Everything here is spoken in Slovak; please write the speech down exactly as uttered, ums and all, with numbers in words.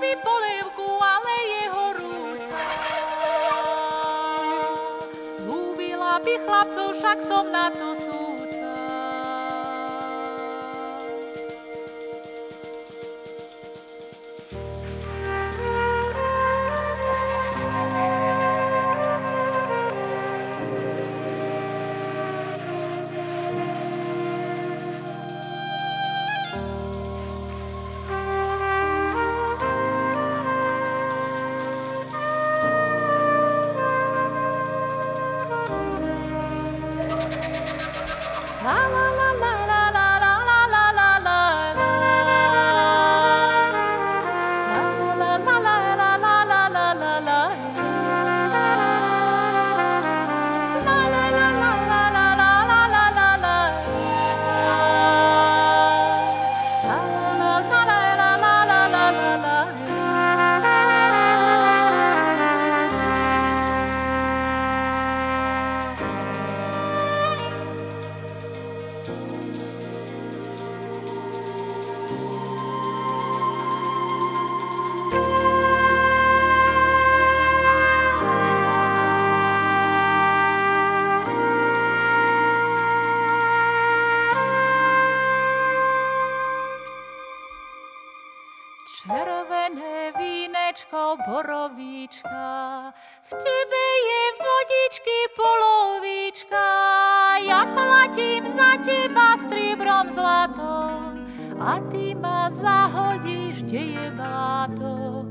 si polievku, ale je horúca. Ľúbila by chlapcov, však som na to súca. La la la la la la la la la la la la. La la la la la la la la la la. La la la la la la la la la la la. La la la la la la la la la. Červené vínečko, borovíčka, v tebe je vodičky polovička. Ja platím za teba striebrom zlatom a ty ma zahodíš, kde je bláto.